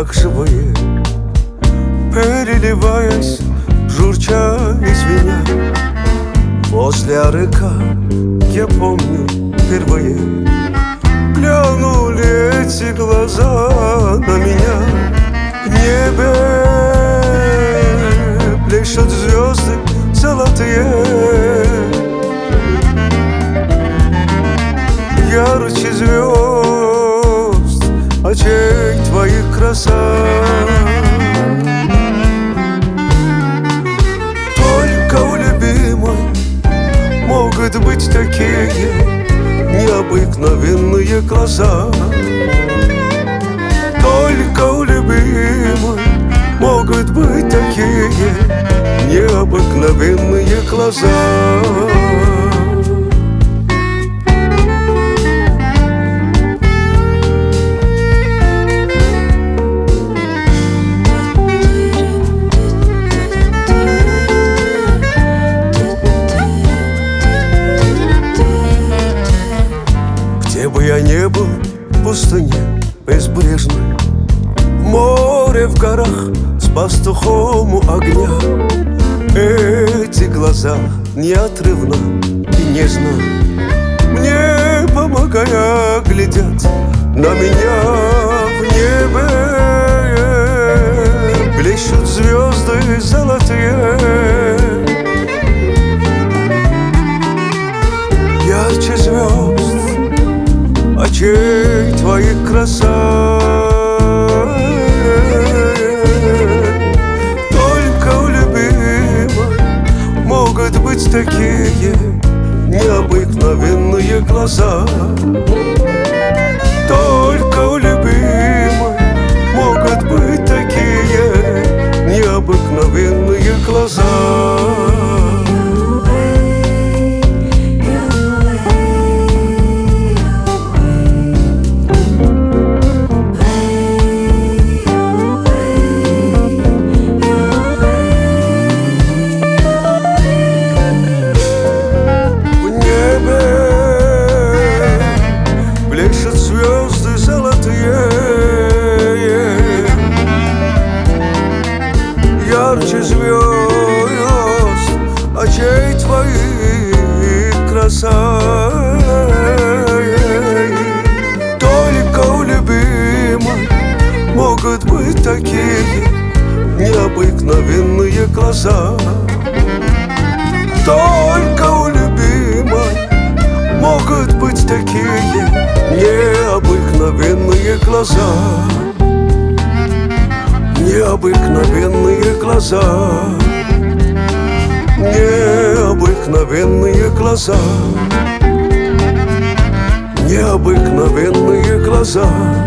как живые, переливаясь, журча и звеня. Возле арыка, я помню, впервые глянули эти глаза на меня. В небе блещут звезды золотые, ярче звезд очей твоих краса. Только у любимой могут быть такие необыкновенные глаза. Только у любимой могут быть такие необыкновенные глаза. Где бы я не был, в пустыне безбрежной, в море, в горах, с пастухом у огня, эти глаза неотрывно и нежно, мне помогая, глядят на меня. В небе блещут звезды золотые, ярче звезд очей твоих краса. Только у любимой могут быть такие необыкновенные глаза. Только у любимой могут быть такие необыкновенные глаза. Звезды золотые, ярче звезд очей твоих краса. Только у любимой могут быть такие необыкновенные глаза. Только у любимой могут быть такие необыкновенные глаза. Необыкновенные глаза. Необыкновенные глаза. Необыкновенные глаза.